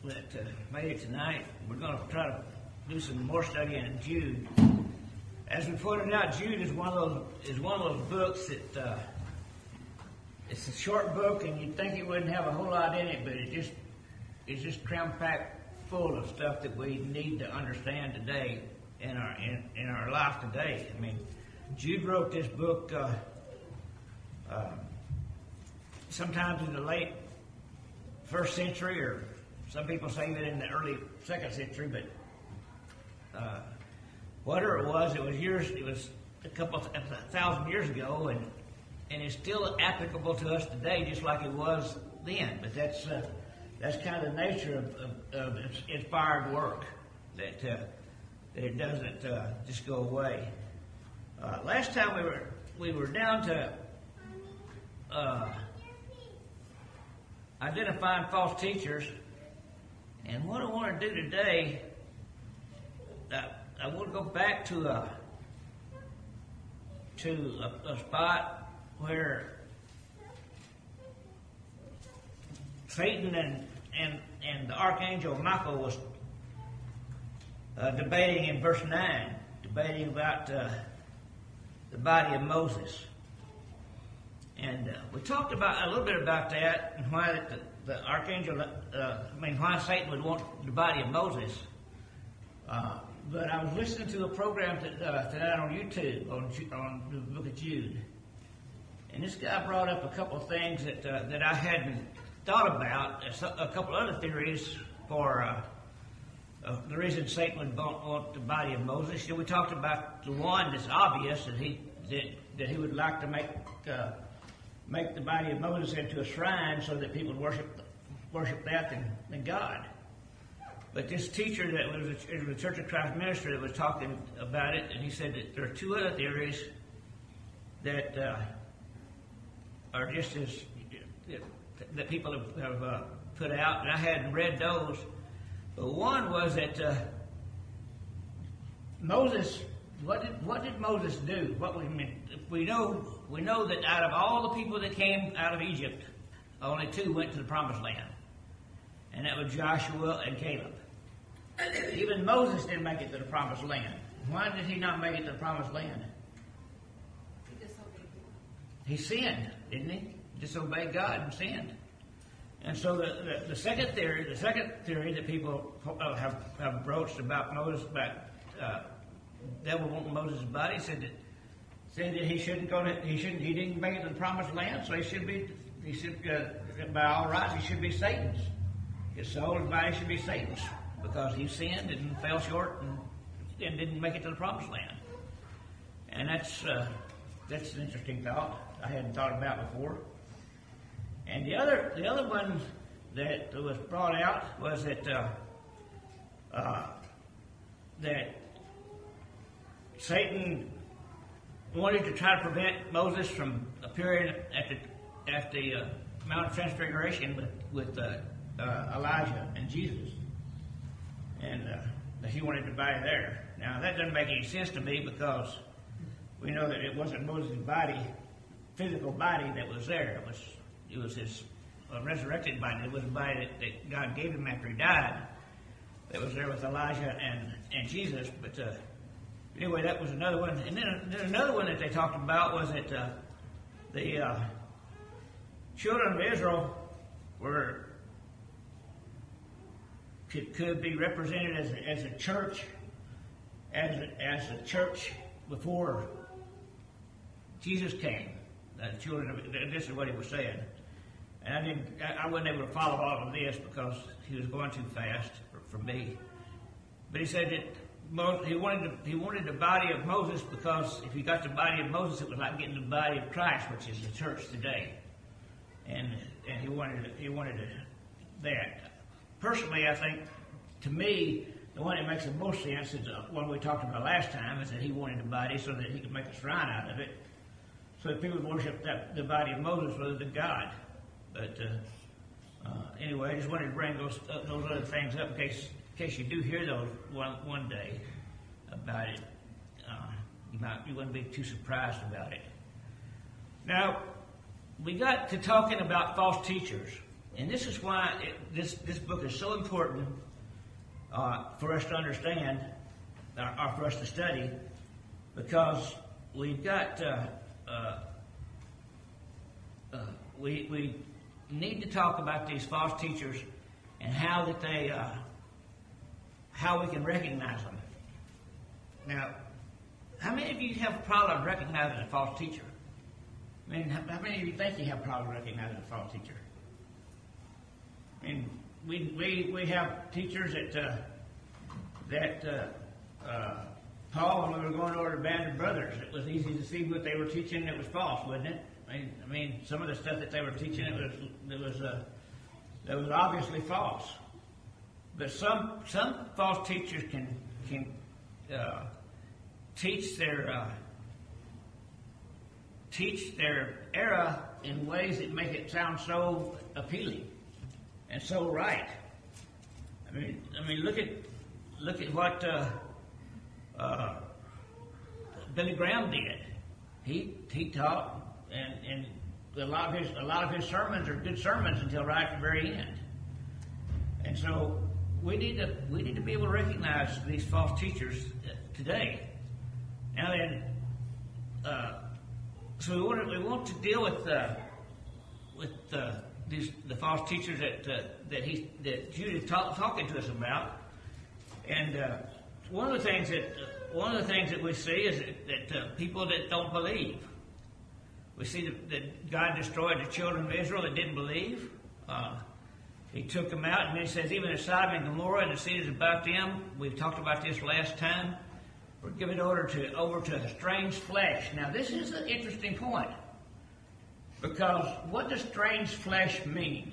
that made it tonight. We're going to try to do some more study in Jude. As we pointed out, Jude is one of those books that it's a short book, and you'd think it wouldn't have a whole lot in it, but it's just cram-packed full of stuff that we need to understand today in our life today. I mean, Jude wrote this book sometimes in the late first century, or some people say even in the early second century, but whatever it was a couple thousand years ago, and it's still applicable to us today, just like it was then. But that's kind of the nature of inspired work, that it doesn't just go away. Last time we were down to identifying false teachers, and what I want to do today, I want to go back to a spot where Satan and the archangel Michael was debating in verse 9, debating about the body of Moses. And we talked about a little bit about that, and why the archangel, why Satan would want the body of Moses. But I was listening to a program tonight on YouTube on the book of Jude, and this guy brought up a couple of things that I hadn't thought about. A couple other theories for the reason Satan would want the body of Moses. We talked about the one that's obvious, that he would like to make the body of Moses into a shrine so that people would worship that than God. But this teacher that was in the Church of Christ minister that was talking about it, and he said that there are two other theories that are just as that people have put out, and I hadn't read those. But one was that Moses. What did Moses do? We know that out of all the people that came out of Egypt, only two went to the Promised Land, and that was Joshua and Caleb. Even Moses didn't make it to the Promised Land. Why did he not make it to the Promised Land? He disobeyed God. He sinned, didn't he? Disobeyed God and sinned. And so the second theory that people have broached about Moses, devil wanting Moses' body, said that he shouldn't go to, he didn't make it to the Promised Land, so he should by all rights he should be Satan's. His soul and body should be Satan's, because he sinned and fell short and didn't make it to the Promised Land. And that's an interesting thought I hadn't thought about before. And the other one that was brought out was that Satan wanted to try to prevent Moses from appearing at the Mount of Transfiguration with Elijah and Jesus, and he wanted to be there. Now that doesn't make any sense to me, because we know that it wasn't Moses' body, physical body, that was there. It was his resurrected body. It was a body that God gave him after he died, that was there with Elijah and Jesus. But anyway, that was another one. And then another one that they talked about was that the children of Israel could be represented as a church, as a church before Jesus came. The children of, this is what he was saying, and I wasn't able to follow all of this because he was going too fast for me. But he said that he wanted the body of Moses, because if you got the body of Moses, it was like getting the body of Christ, which is the church today. And he wanted that. Personally, I think, to me, the one that makes the most sense is the one we talked about last time, is that he wanted the body so that he could make a shrine out of it, so that people would worship the body of Moses rather than God. But anyway, I just wanted to bring those other things up in case you do hear those one day about it. You wouldn't be too surprised about it. Now, we got to talking about false teachers, And this is why this book is so important for us to understand, or for us to study, because we've got we need to talk about these false teachers and how we can recognize them. Now, how many of you have a problem recognizing a false teacher? I mean, how many of you think you have a problem recognizing a false teacher? I mean, we have teachers that Paul, when we were going over to Band of Brothers, it was easy to see what they were teaching that was false, wasn't it? I mean, some of the stuff that they were teaching that was obviously false. But some false teachers can teach their error in ways that make it sound so appealing and so right. I mean, look at what Billy Graham did. He taught, and a lot of his sermons are good sermons until right at the very end. And so we need to be able to recognize these false teachers today. Now then, so we want to deal with the false teachers that Jude is talking to us about. And one of the things that we see is that people that don't believe. We see that God destroyed the children of Israel that didn't believe. He took them out, and then he says, even as Sodom and Gomorrah and the cities about them, we've talked about this last time, were given over to strange flesh. Now, this is an interesting point, because what does strange flesh mean?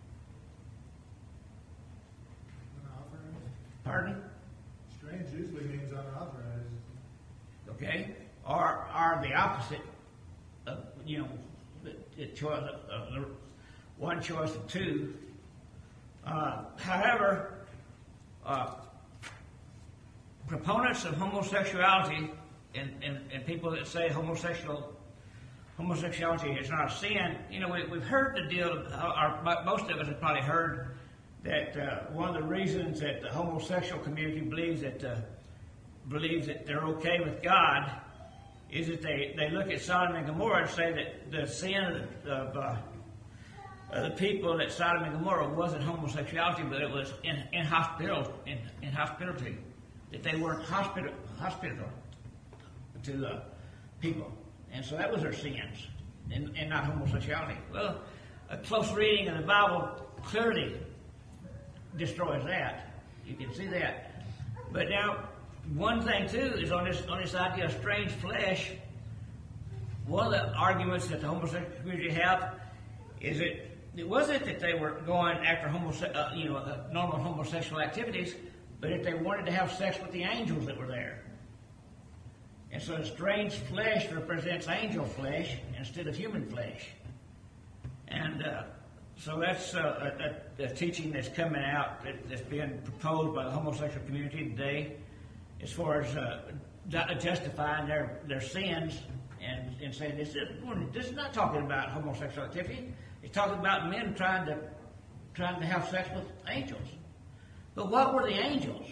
Pardon? Strange usually means unauthorized. Okay, or the opposite of, the choice of one choice of two. However, proponents of homosexuality and people that say homosexuality is not a sin, we've heard the deal, or most of us have probably heard that one of the reasons that the homosexual community believes that they're okay with God is that they look at Sodom and Gomorrah and say that the sin of the people at Sodom and Gomorrah wasn't homosexuality, but it was inhospitality, that they weren't hospitable to people, and so that was their sins, and not homosexuality. Well, a close reading of the Bible clearly destroys that. You can see that. But now, one thing too is on this idea of strange flesh. One of the arguments that the homosexual community have is that it wasn't that they were going after normal homosexual activities, but that they wanted to have sex with the angels that were there. And so, strange flesh represents angel flesh instead of human flesh. And so that's a teaching that's coming out that's being proposed by the homosexual community today, as far as justifying their sins and saying this is not talking about homosexual activity. It's talking about men trying to have sex with angels. But what were the angels?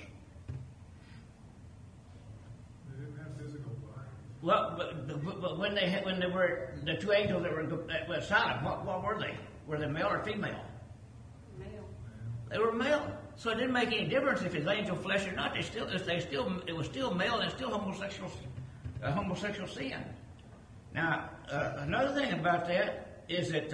They didn't have physical bodies. Well, but when they were the two angels that were at Sodom, what were they? Were they male or female? Male. They were male. So it didn't make any difference if it's angel flesh or not. It was still male, and it's still homosexual sin. Now, another thing about that is that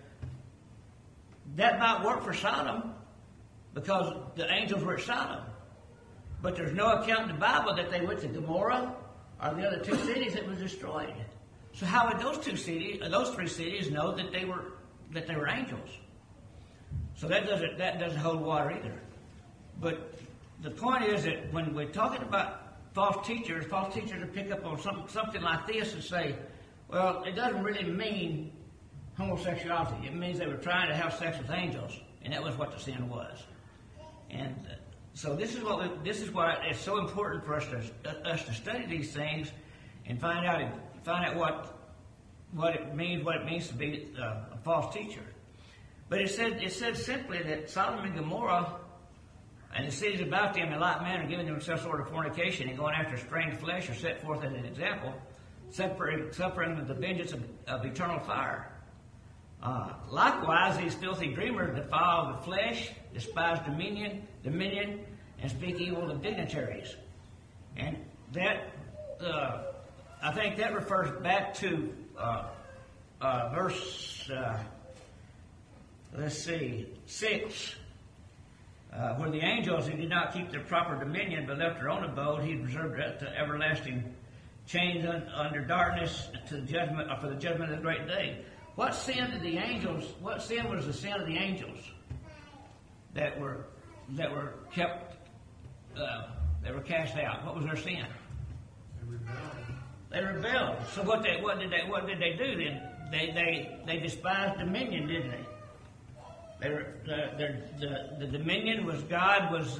that might work for Sodom because the angels were at Sodom, but there's no account in the Bible that they went to Gomorrah or the other two cities that was destroyed. So how would those three cities know that they were angels? So that doesn't hold water either. But the point is that when we're talking about false teachers will pick up on something like this and say, well, it doesn't really mean homosexuality. It means they were trying to have sex with angels, and that was what the sin was. And so this is why it's so important for us to study these things and find out what it means to be a false teacher. But it said simply that Sodom and Gomorrah and the cities about them in like manner, giving themselves sort of fornication and going after strange flesh, are set forth as an example, suffering the vengeance of eternal fire. Likewise, these filthy dreamers defile the flesh, despise dominion, and speak evil of dignitaries. And that, I think that refers back to verse, 6, where the angels who did not keep their proper dominion but left their own abode, he reserved to everlasting chains under darkness to the judgment, for the judgment of the great day. What sin was the sin of the angels that were kept, that were cast out? What was their sin? They rebelled. So what did they do then? They despised dominion, didn't they? The dominion was God was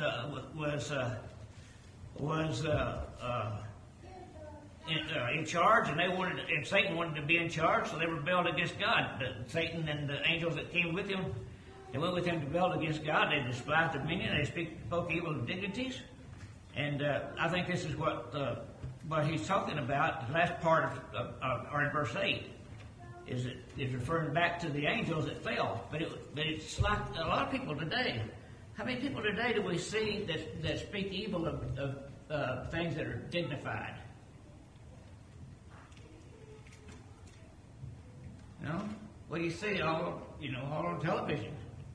in charge, and Satan wanted to be in charge, so they rebelled against God. Satan and the angels that came with him, they went with him to rebel against God. They despised dominion. They spoke evil of dignities, and I think this is what he's talking about. The last part or in verse 8 is referring back to the angels that fell. But it's like a lot of people today. How many people today do we see that speak evil of things that are dignified? You know, well, you see all on television.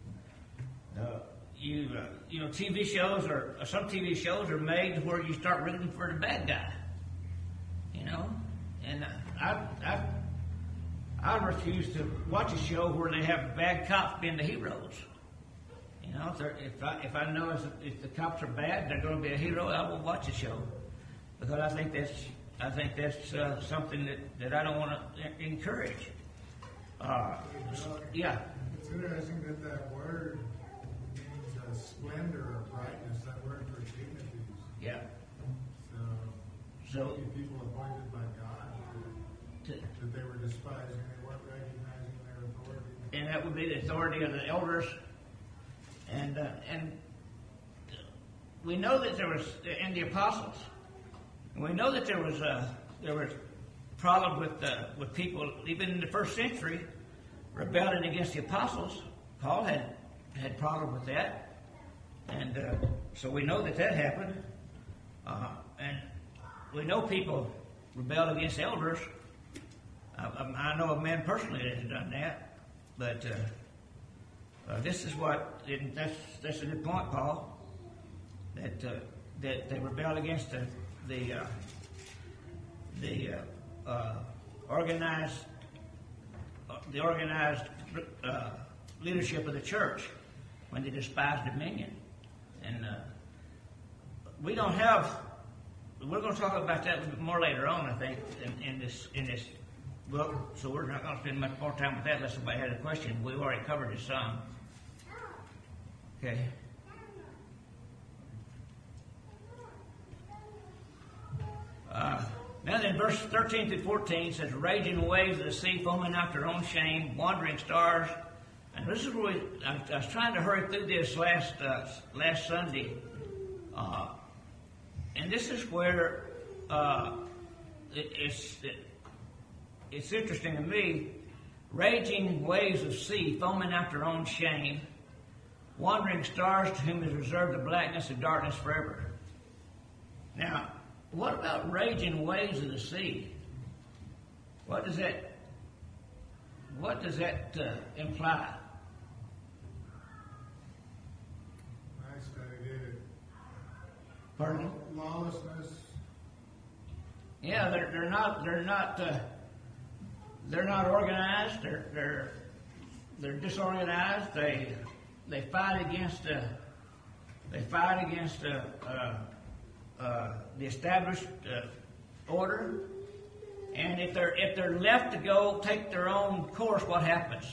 TV shows or some TV shows are made where you start rooting for the bad guy. You know, and I refuse to watch a show where they have bad cops being the heroes. You know, if I know if the cops are bad, they're going to be a hero, I will watch the show, because I think that's something that I don't want to encourage. Yeah. It's interesting that word means splendor or brightness. That word for dignities. Yeah. So people appointed by God that they were despising, they weren't recognizing their authority. And that would be the authority of the elders. And we know that there was in the apostles. And we know that there was problem with people even in the first century rebelling against the apostles. Paul had problem with that, and so we know that happened. And we know people rebelled against elders. I know a man personally that has done that, but this is that's a good point, Paul. That they rebelled against the organized leadership of the church when they despised dominion, and we don't have. We're going to talk about that a little bit more later on, I think, in this book. So we're not going to spend much more time with that unless somebody had a question. We've already covered it some. Okay. Now then, verse 13 through 14 says, "Raging waves of the sea, foaming after their own shame, wandering stars." And this is where I was trying to hurry through this last Sunday, and this is where it's interesting to me. Raging waves of sea, foaming after their own shame, wandering stars to whom is reserved the blackness of darkness forever. Now, what about raging waves of the sea? What does that imply? I studied it. Pardon? Lawlessness. Yeah, they're not organized. They're disorganized. They fight against the established order. And if they're left to go take their own course, what happens?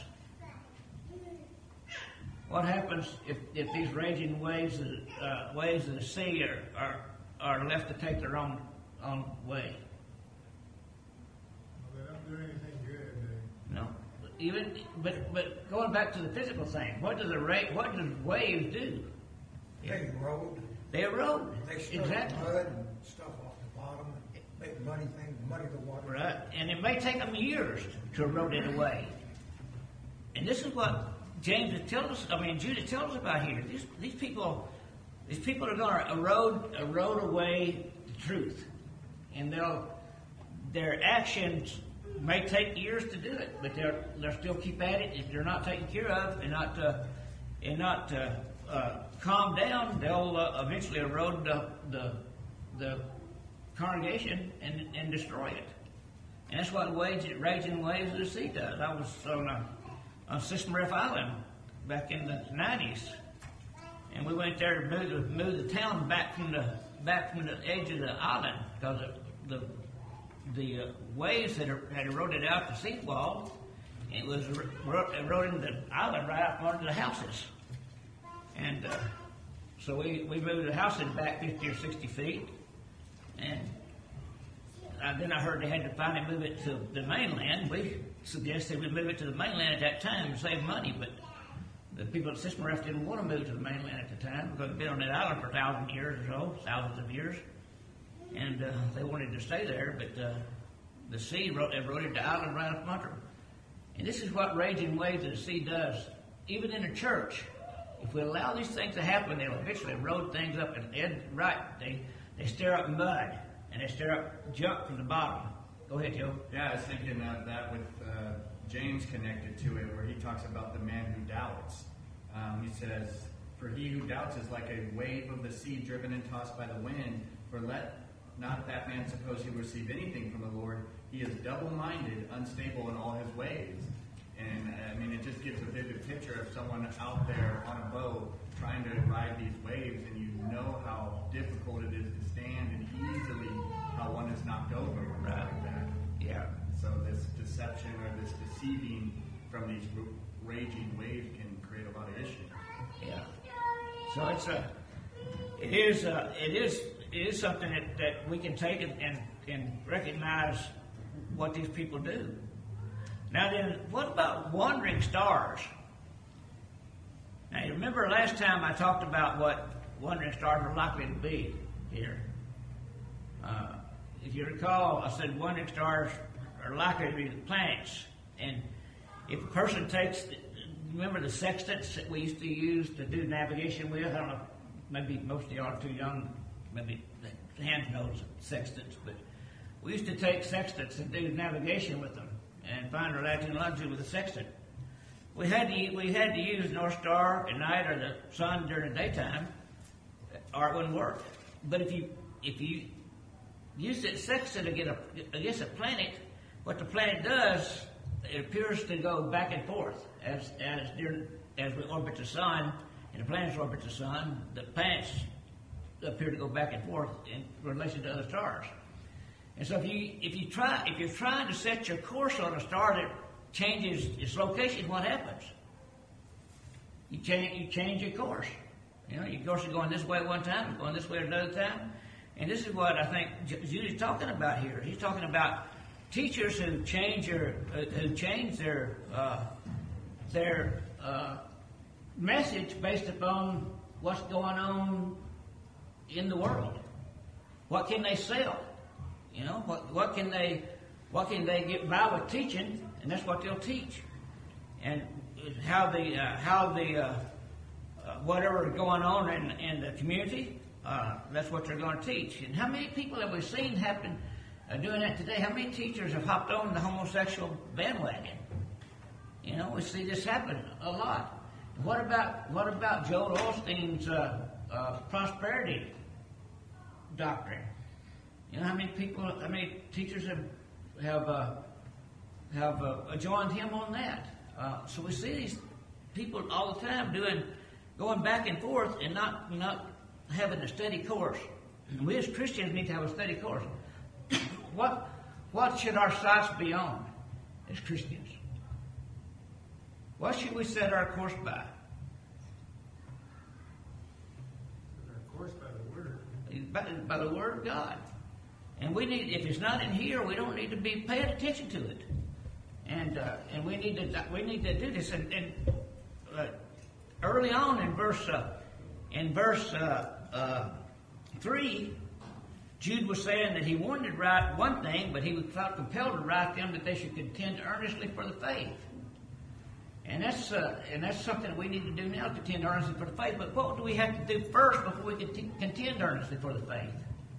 What happens if these raging waves of the sea are left to take their own way? Well, they don't do anything good. No. but going back to the physical thing, what does waves do? They erode. They erode. They stir Exactly. mud and stuff off the bottom and make muddy the water. Right, and it may take them years to erode it away. And this is what Judah tells us about here. These people are going to erode away the truth, and their actions may take years to do it, but they'll still keep at it. If they're not taken care of and not calm down, they'll eventually erode the congregation and destroy it. And that's what Raging Waves of the Sea does. I was on Sismaref Island back in the 90s, and we went there to move the town back from the edge of the island because the waves had eroded out the seawall. It was eroding the island right up onto the houses. And so we moved the houses back 50 or 60 feet. And then I heard they had to finally move it to the mainland. We suggested we move it to the mainland at that time to save money, but the people at Sismaref didn't want to move to the mainland at the time because they'd been on that island for 1,000 years or so, thousands of years. And they wanted to stay there, but the sea eroded the island right up under them. And this is what Raging Waves of the Sea does. Even in a church, if we allow these things to happen, they'll eventually erode things up. And they stir up mud, and they stir up junk from the bottom. Go ahead, Joe. Yeah, I was thinking of that with James connected to it, where he talks about the man who doubts. He says, "For he who doubts is like a wave of the sea driven and tossed by the wind. For let not that man suppose he will receive anything from the Lord. He is double-minded, unstable in all his ways." And I mean, it just gives a vivid picture of someone out there on a boat trying to ride these waves, and you know how difficult it is to stand, and easily how one is knocked over like that. Yeah. So this deception or this deceiving from these raging waves can create a lot of issues. Yeah. So it is something that we can take and recognize what these people do. Now then, what about wandering stars? Now you remember last time I talked about what wandering stars are likely to be here. If you recall, I said wandering stars are likely to be the planets. And if a person remember the sextants that we used to use to do navigation with? I don't know, maybe most of y'all are too young, maybe the hand knows sextants, but we used to take sextants and do navigation with them and find our latitude and longitude with a sextant. We had to use North Star at night or the sun during the daytime, or it wouldn't work. But if you use that sextant against a planet, what the planet does, it appears to go back and forth as we orbit the sun, and the planets orbit the sun. The planets appear to go back and forth in relation to other stars. And so if you're trying to set your course on a star that changes its location, what happens? You change your course. You know, your course is going this way one time, going this way another time. And this is what I think Judy's talking about here. He's talking about teachers who change their message based upon what's going on in the world. What can they sell? You know, what can they get by with teaching, and that's what they'll teach. And how the whatever is going on in the community, that's what they're going to teach. And how many people have we seen happen doing that today? How many teachers have hopped on the homosexual bandwagon? You know, we see this happen a lot. What about Joel Osteen's prosperity doctrine? You know how many teachers have joined him on that? So we see these people all the time going back and forth and not having a steady course. And we as Christians need to have a steady course. What should our sights be on as Christians? What should we set our course by? Of course, by the Word. By the Word of God. And we need, if it's not in here, we don't need to be paying attention to it. and we need to do this. And early on in verse 3, Jude was saying that he wanted to write one thing, but he felt compelled to write them that they should contend earnestly for the faith. And that's something we need to do now, contend earnestly for the faith. But what do we have to do first before we can contend earnestly for the faith?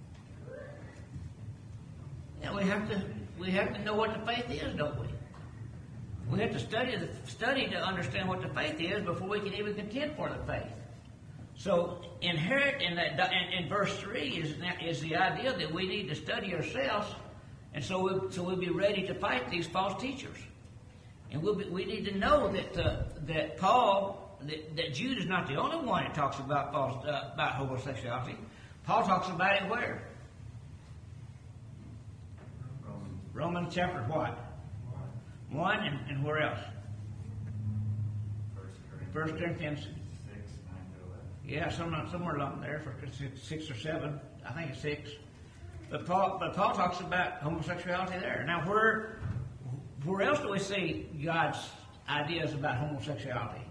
Yeah, we have to know what the faith is, don't we? We have to study to understand what the faith is before we can even contend for the faith. So inherent in that in verse 3 is the idea that we need to study ourselves, and so we'll be ready to fight these false teachers. And we need to know that that Jude is not the only one that talks about about homosexuality. Paul talks about it where? Romans chapter what? 1 and where else? 1 Corinthians 6, 9 to 11. Yeah, somewhere along there, for 6 or 7. I think it's 6. But Paul talks about homosexuality there. Now, where else do we see God's ideas about homosexuality?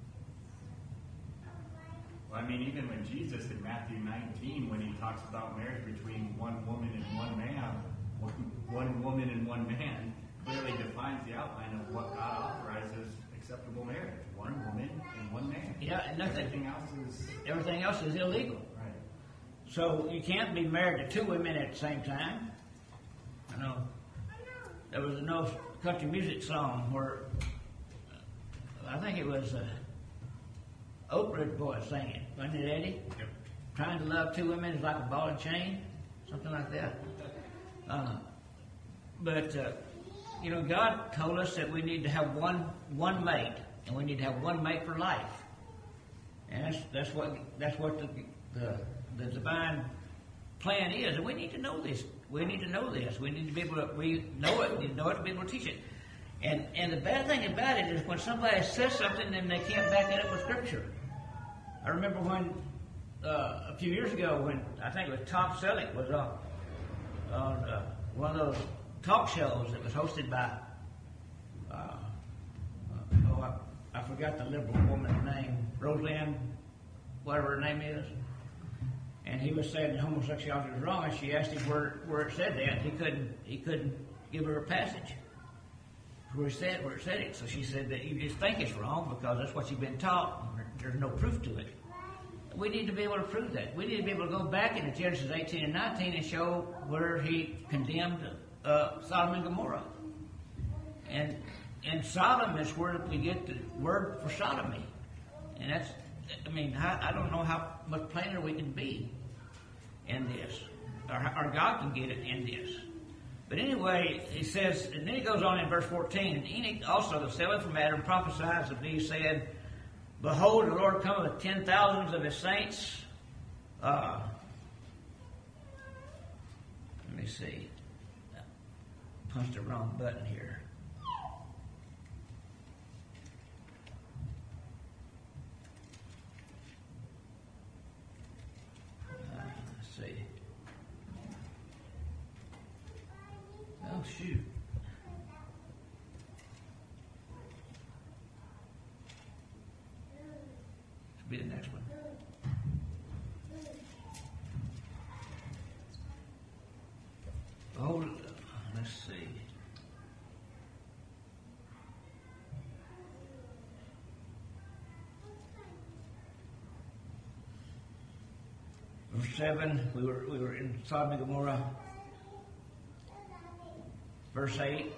Well, I mean, even when Jesus in Matthew 19, when he talks about marriage between one woman and one man, one woman and one man, clearly defines the outline of what God authorizes acceptable marriage. One woman and one man. Yeah, and everything else is illegal. Right. So you can't be married to 2 women at the same time. I know there was an old country music song where I think it was Oak Ridge Boys singing, wasn't it, Eddie? Yep. Trying to love 2 women is like a ball and chain, something like that. But God told us that we need to have one mate, and we need to have one mate for life. And that's what the divine plan is, and we need to know this. We need to know this. We need to be able to know it. We need to know it to be able to teach it. And the bad thing about it is when somebody says something and they can't back it up with Scripture. I remember when a few years ago when I think it was Tom Selleck was on one of those talk shows that was hosted by I forgot the liberal woman's name, Roseanne, whatever her name is. And he was saying that homosexuality was wrong, and she asked him where it said that. He couldn't give her a passage where it said it. So she said that you just think it's wrong because that's what you've been taught. There's no proof to it. We need to be able to prove that. We need to be able to go back into Genesis 18 and 19 and show where he condemned Sodom and Gomorrah. And Sodom is where we get the word for sodomy. And that's, I don't know how much plainer we can be in this. Or God can get it in this. But anyway, he says, and then he goes on in verse 14, and Enoch also, the seventh from Adam, prophesies of these, saying, Behold, the Lord cometh with 10,000s of his saints. Let me see. I punched the wrong button here. Let's see. Oh, shoot. Be the next one. Oh, let's see. Verse 7, we were in Sodom and Gomorrah. Verse 8.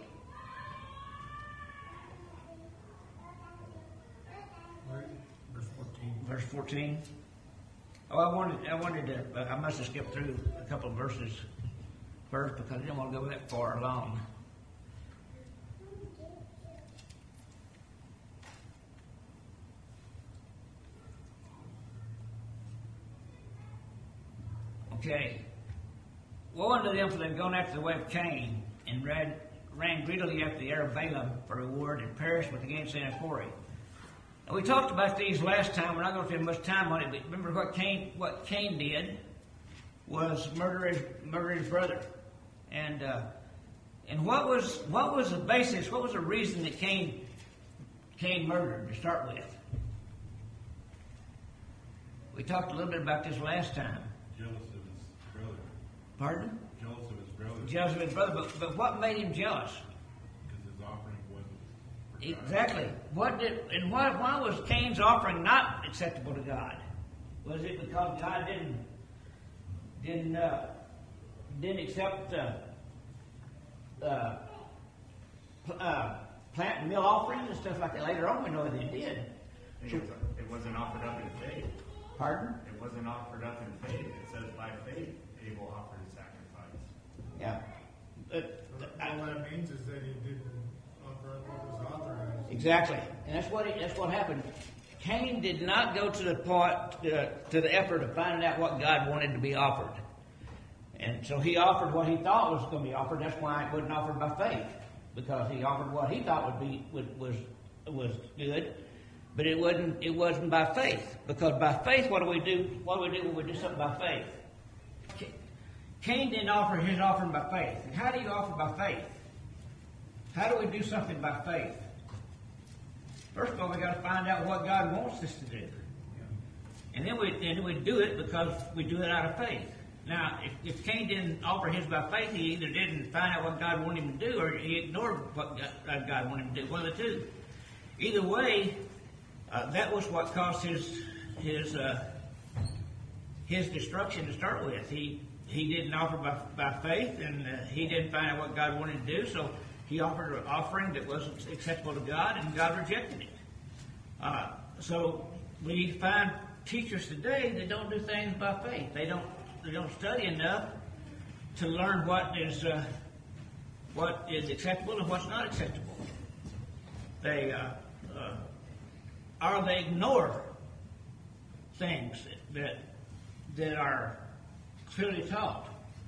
Verse 14. Oh, I must have skipped through a couple of verses first because I didn't want to go that far along. Okay. Woe unto them for they've gone after the way of Cain and ran greedily after the heir of Balaam for reward and perished with the gainsaying of Corey. Now, we talked about these last time. We're not going to spend much time on it, but remember what Cain did was murder his brother. And And what was the basis? What was the reason that Cain murdered to start with? We talked a little bit about this last time. Jealous of his brother. Pardon? Jealous of his brother. Jealous of his brother. But what made him jealous? Because his offering wasn't for God. Exactly. Why was Cain's offering not acceptable to God? Was it because God didn't accept plant and meal offerings and stuff like that? Later on, we know that he did. It wasn't offered up in faith. Pardon? It wasn't offered up in faith. It says by faith Abel offered a sacrifice. Yeah. All that means is that he didn't offer up what was authorized. Exactly, and that's what happened. Cain did not go to the point to the effort of finding out what God wanted to be offered, and so he offered what he thought was going to be offered. That's why it wasn't offered by faith, because he offered what he thought was good, but it wasn't by faith. Because by faith, what do we do? What do we do when we do something by faith? Cain didn't offer his offering by faith. And how do you offer by faith? How do we do something by faith? First of all, we got to find out what God wants us to do, and then we do it because we do it out of faith. Now, if Cain didn't offer his by faith, he either didn't find out what God wanted him to do, or he ignored what God wanted him to do. One of the two. Either way, that was what caused his destruction to start with. He didn't offer by faith, and he didn't find out what God wanted to do, so he offered an offering that wasn't acceptable to God, and God rejected it. So we find teachers today that don't do things by faith. They don't study enough to learn what is acceptable and what's not acceptable. They ignore things that are clearly taught.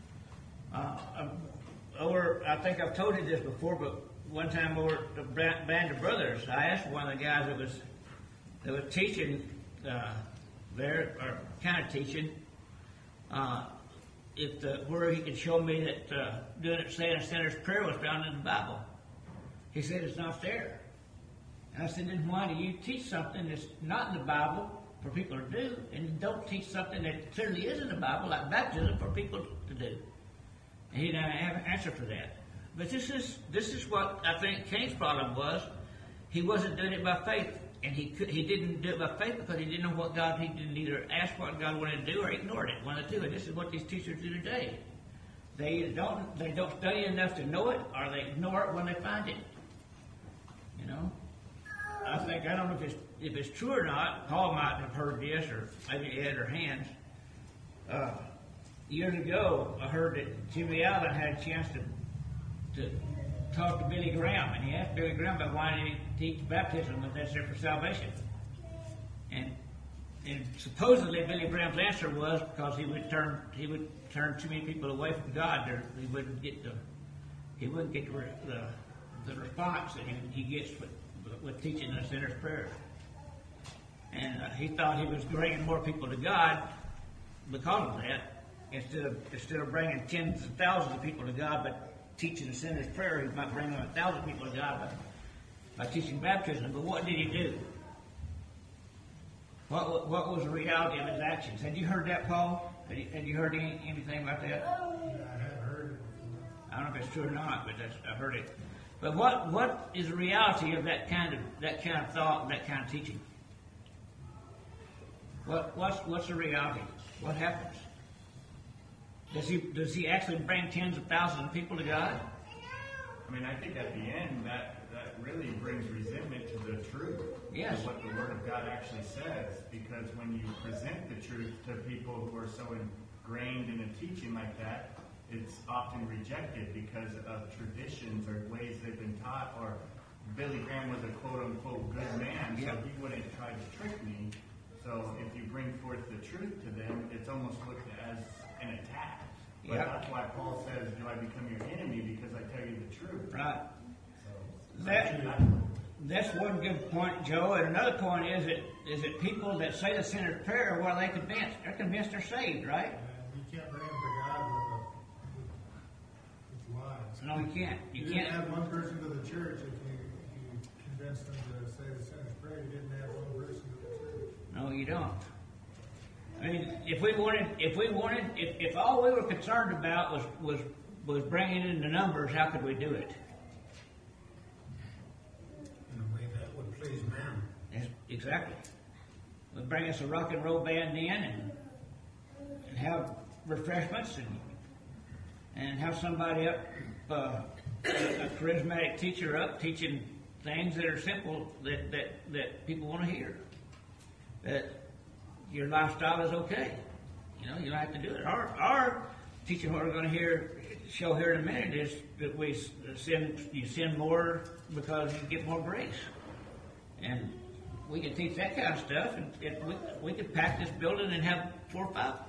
I think I've told you this before, but one time over at the Band of Brothers, I asked one of the guys that was teaching there, or kind of teaching, where he could show me that saying a sinner's prayer was found in the Bible. He said it's not there. And I said, then why do you teach something that's not in the Bible for people to do, and don't teach something that clearly is in the Bible, like baptism, for people to do? And he didn't have an answer for that. But this is what I think Cain's problem was. He wasn't doing it by faith, and he didn't do it by faith because he didn't know what God. He didn't either ask what God wanted to do or ignored it. One of the two. And this is what these teachers do today. They don't study enough to know it, or they ignore it when they find it. You know. I don't know if it's true or not. Paul might have heard this, or maybe Ed or Hans. Years ago, I heard that Jimmy Allen had a chance to talk to Billy Graham, and he asked Billy Graham about why did he teach baptism was necessary for salvation. And supposedly Billy Graham's answer was because he would turn too many people away from God. He wouldn't get the response that he gets with teaching the sinner's prayer. And he thought he was bringing more people to God because of that. Instead of bringing tens of thousands of people to God by teaching the sinner's prayer, he might bring 1,000 people to God by teaching baptism. But what did he do? What was the reality of his actions? Had you heard that, Paul? Had you heard anything about that? Yeah, I have heard it before. I don't know if it's true or not, but I heard it. But what is the reality of that kind of thought and that kind of teaching? What's the reality? What happens? Does he actually bring tens of thousands of people to God? I mean, I think at the end that really brings resentment to the truth. Yes. To what the Word of God actually says. Because when you present the truth to people who are so ingrained in a teaching like that, it's often rejected because of traditions or ways they've been taught. Or Billy Graham was a quote-unquote good man, so he wouldn't try to trick me. So if you bring forth the truth to them, it's almost looked as an attack. But that's why Paul says, do I become your enemy because I tell you the truth? Right. So That's one good point, Joe. And another point is that people that say the sinner's prayer, what are they convinced? They're convinced they're saved, right? And you can't bring them to God with lies. No, you can't. You didn't add one person to the church if you convinced them to say the sinner's prayer. You didn't add one person to the church. No, you don't. I mean, if all we were concerned about was bringing in the numbers, how could we do it? In a way that would please man. Yes, exactly. We bring us a rock and roll band in and have refreshments and have somebody up, a charismatic teacher up teaching things that are simple that people want to hear. That your lifestyle is okay. You know, you don't have to do it. Our teaching, what we're going to show here in a minute, is that you sin more because you get more grace. And we can teach that kind of stuff, and we could pack this building and have 4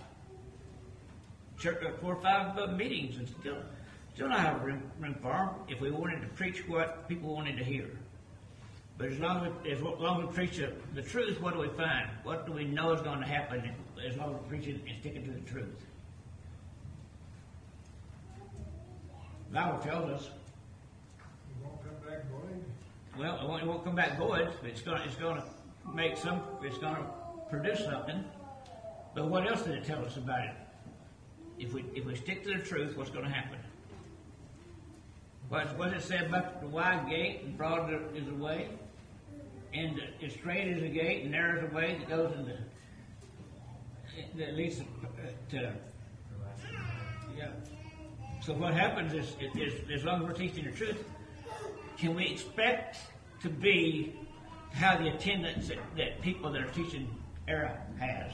or 5 meetings and still not have room for them if we wanted to preach what people wanted to hear. But as long as we preach the truth, what do we find? What do we know is going to happen as long as we preach it and sticking to the truth? The Bible tells us. You won't come back void. Well, it won't come back void. It's going to make some. It's going to produce something. But what else did it tell us about it? If we stick to the truth, what's going to happen? What does it say about the wide gate and broad is the way, and straight is the gate and narrow is the way that goes that leads to yeah. So what happens is as long as we're teaching the truth, can we expect to have the attendance that people that are teaching error has?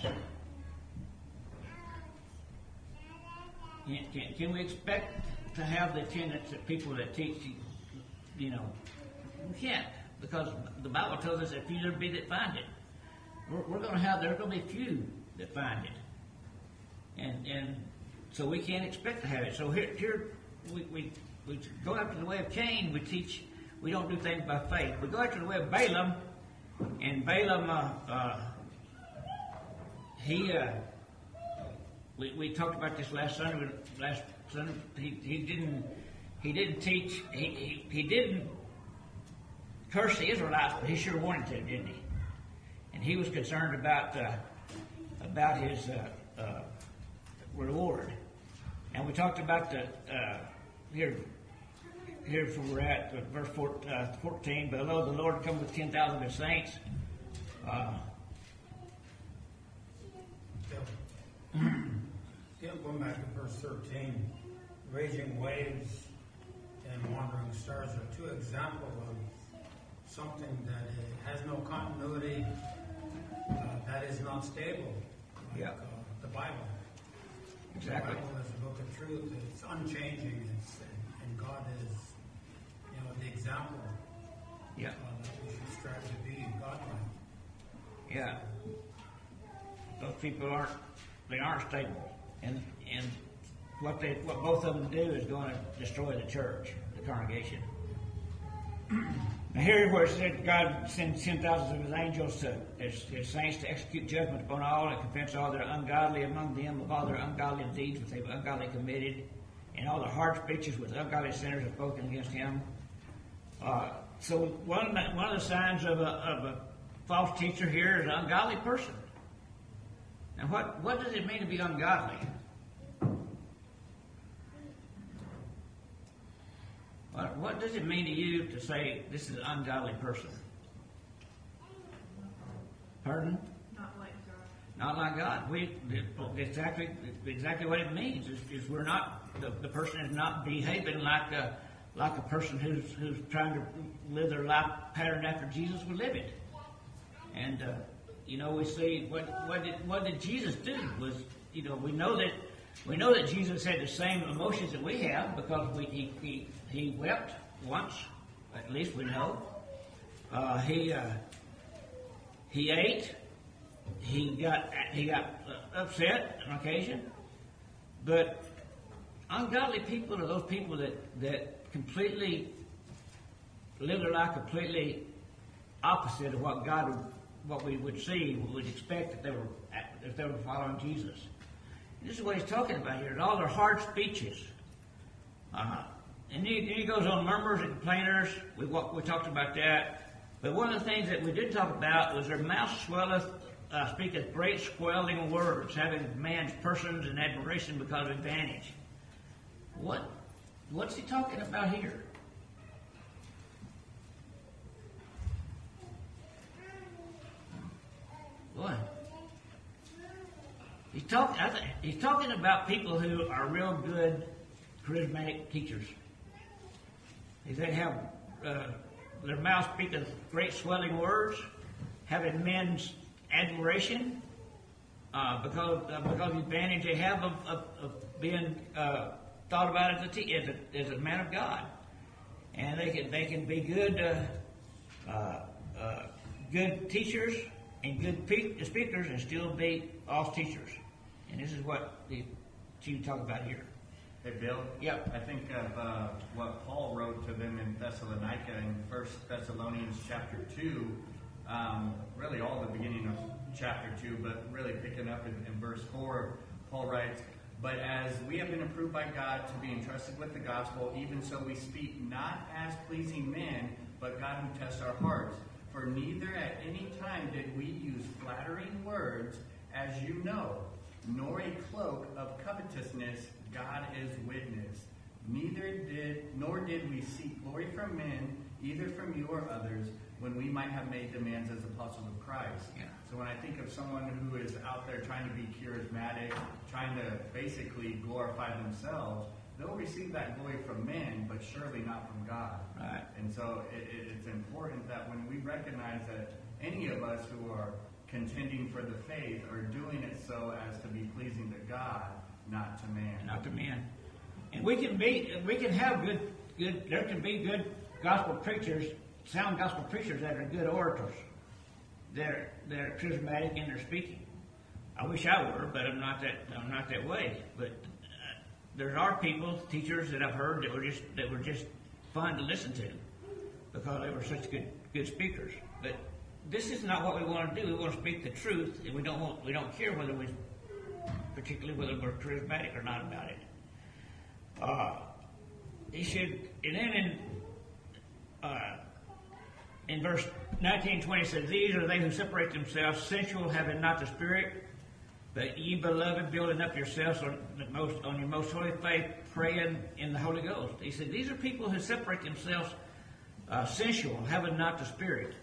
Can we expect to have the attendance that people that teach, we can't, because the Bible tells us that few there be that find it. There's going to be few that find it, and so we can't expect to have it. So here we go after the way of Cain. We don't do things by faith. We go after the way of Balaam, and Balaam we talked about this last Sunday. He didn't teach. He didn't curse the Israelites, but he sure wanted to, didn't he? And he was concerned about his reward. And we talked about here's where we're at, verse 14. But lo, the Lord come with 10,000 of his saints. Going back to verse 13, raging waves and wandering stars are two examples of something that has no continuity, that is not stable, like the Bible. Exactly. The Bible is a book of truth. It's unchanging, and God is, the example that we should strive to be godlike. Yeah. Those people aren't stable. And what both of them do is going to destroy the church, the congregation. Now here where it said God sends 10,000 of his angels his saints to execute judgment upon all and confess all that are ungodly among them of all their ungodly deeds which they've ungodly committed, and all the hard speeches which ungodly sinners have spoken against him. So one of the signs of a false teacher here is an ungodly person. Now what does it mean to be ungodly? What does it mean to you to say this is an ungodly person? Pardon? Not like God. Not like God. Exactly what it means is we're not, the person is not behaving like a person who's trying to live their life pattern after Jesus would live it. And we see what did Jesus do was, we know that Jesus had the same emotions that we have because he wept once, at least we know. He ate. He got upset on occasion. But ungodly people are those people that completely live their life completely opposite of what we would see, we would expect if they were following Jesus. This is what he's talking about here. All their hard speeches, And he goes on murmurers and complainers. We talked about that. But one of the things that we did talk about was their mouth swelleth, speaketh great swelling words, having man's persons in admiration because of advantage. What's he talking about here? Boy. He's talking about people who are real good, charismatic teachers. They have their mouth speaketh great swelling words, having men's admiration because of the advantage they have of being thought about as a man of God, and they can be good good teachers and good speakers and still be false teachers. And this is what you talk about here. Hey, Bill? Yep. I think of what Paul wrote to them in Thessalonica in 1 Thessalonians chapter 2, really all the beginning of chapter 2, but really picking up in verse 4, Paul writes, "But as we have been approved by God to be entrusted with the gospel, even so we speak not as pleasing men, but God who tests our hearts. For neither at any time did we use flattering words, as you know, nor a cloak of covetousness, God is witness. Nor did we seek glory from men, either from you or others, when we might have made demands as apostles of Christ." Yeah. So when I think of someone who is out there trying to be charismatic, trying to basically glorify themselves, they'll receive that glory from men, but surely not from God. Right. And so it's important that when we recognize that any of us who are contending for the faith are doing it so as to be pleasing to God, not to man. Not to men. And we can have there can be good gospel preachers, sound gospel preachers that are good orators. They're charismatic in their speaking. I wish I were, but I'm not that way. But there are people, teachers that I've heard that were just fun to listen to because they were such good speakers. But this is not what we want to do. We want to speak the truth, and we don't care whether particularly whether we're charismatic or not about it. He should, and then in verse 19-20 says, "These are they who separate themselves, sensual, having not the Spirit. But ye, beloved, building up yourselves on your most holy faith, praying in the Holy Ghost." He said, these are people who separate themselves sensual, having not the Spirit.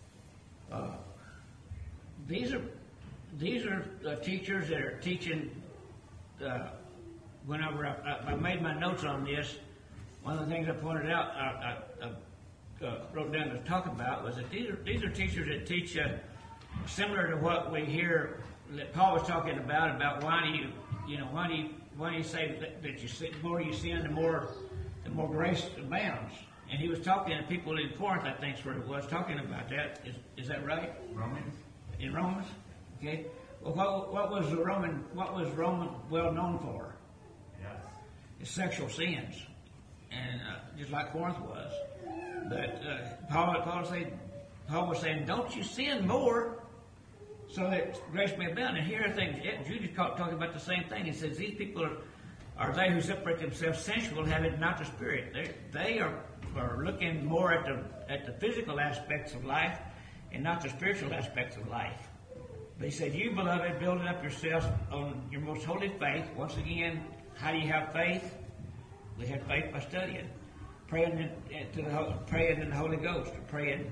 These are teachers that are teaching. Whenever I made my notes on this, one of the things I pointed out, I wrote down to talk about was that these are teachers that teach similar to what we hear that Paul was talking about why do you say that the more you sin, the more grace abounds. And he was talking to people in Corinth, I think is where it was, talking about that. Is that right? Romans? In Romans? Okay. Well, what was Rome well known for? Yes. It's sexual sins. And just like Corinth was. But Paul was saying, don't you sin more so that grace may abound. And here are things, Jude is talking about the same thing. He says, these people are they who separate themselves sensual, having not the Spirit. They are looking more at the physical aspects of life and not the spiritual aspects of life. But he said, you, beloved, building up yourselves on your most holy faith. Once again, how do you have faith? We have faith by studying. Praying in the Holy Ghost. Praying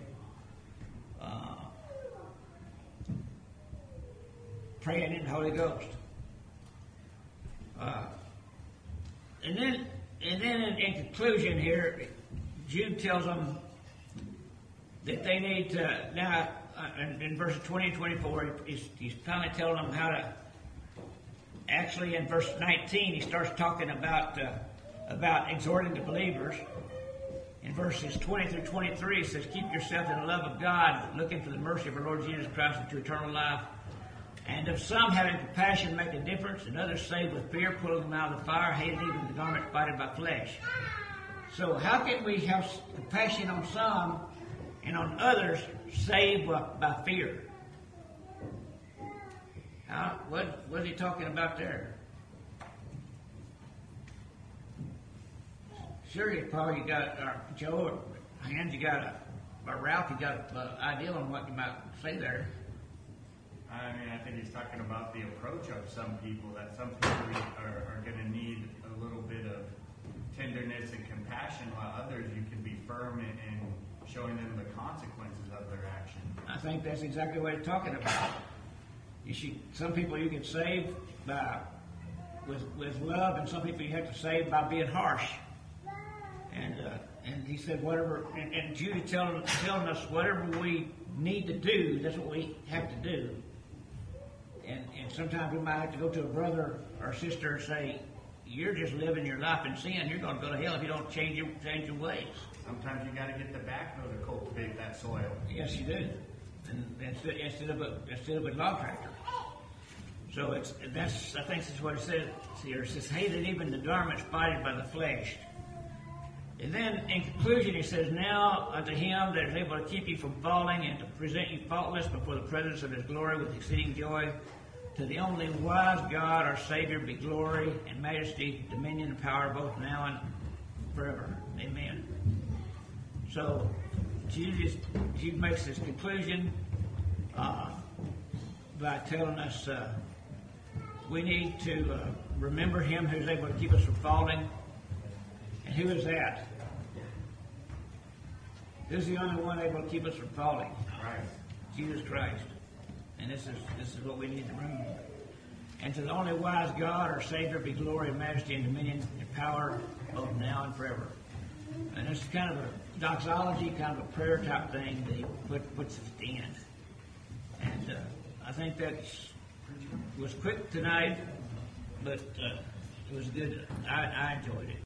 in the Holy Ghost. And then in conclusion here, Jude tells them that they need to now. In verses 20 and 24, he's finally telling them how to. Actually, in verse 19, he starts talking about exhorting the believers. In verses 20 through 23, he says, "Keep yourself in the love of God, looking for the mercy of our Lord Jesus Christ into eternal life. And of some having compassion make a difference, and others saved with fear, pulling them out of the fire, hating even the garment spotted by flesh." So how can we have compassion on some and on others saved by fear? What is he talking about there? sure you probably got, Joe or Hans, you got or Ralph, you got an idea on what you might say there. I mean, I think he's talking about the approach of some people, that some people are going to need a little bit of tenderness and compassion, while others you can be firm in showing them the consequences of their action. I think that's exactly what he's talking about. Some people you can save by with love, and some people you have to save by being harsh. And he said whatever, and Judy telling us whatever we need to do, that's what we have to do. And sometimes we might have to go to a brother or sister and say, you're just living your life in sin. You're going to go to hell if you don't change your ways. Sometimes you got to get the backhoe to cultivate that soil. Yes, you do. And instead of a log tractor. So I think that's what it says here. It says, hated even the garment spotted by the flesh. And then in conclusion, he says, now unto him that is able to keep you from falling and to present you faultless before the presence of his glory with exceeding joy, to the only wise God, our Savior, be glory and majesty, dominion and power, both now and forever. Amen. So Jesus makes this conclusion by telling us we need to remember him who's able to keep us from falling. And who is that? Who's the only one able to keep us from falling? Right. Jesus Christ. And this is what we need to remember. And to the only wise God, our Savior, be glory and majesty and dominion and power, both now and forever. And it's kind of a doxology, kind of a prayer type thing that he puts at the end. And I think that was quick tonight, but it was good. I enjoyed it.